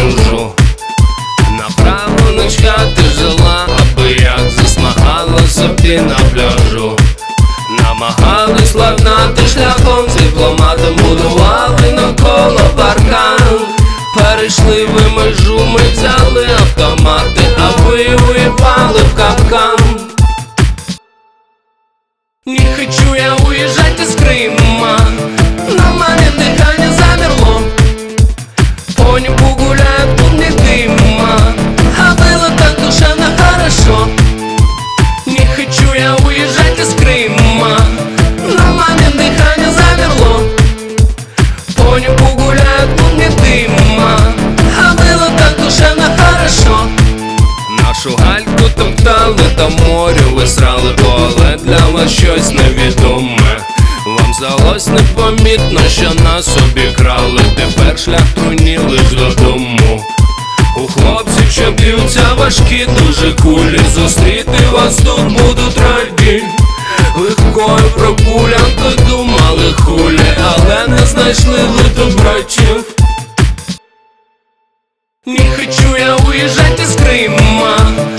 чужу. Направо ночка ти жила, аби як засмагала собі на пляжу. Намагались ладнати шляхом з дипломатом, будували навколо паркан. Перейшли ви межу, ми взяли автомати, а ви уїбали в капкан. Не хочу я уезжать из Крыма, на момент дыхания замерло. По небу гуляют клубни дыма, а было так душевно хорошо. Не хочу я уезжать из Крыма, на момент дыхания замерло. По небу гуляют клубни дыма, а было так душевно хорошо. Нашу гальку топтали та морю висрали, але для вас щось невідоме. Вам здалось непомітно, що нас обікрали, тепер шлях труні лиш додому. У хлопців, що б'ються важкі дуже кулі, зустріти вас тут будуть раді. Легкою прогулянкою думали хулі, але не знайшли ви тут братів. Не хочу я уезжать из Крыма,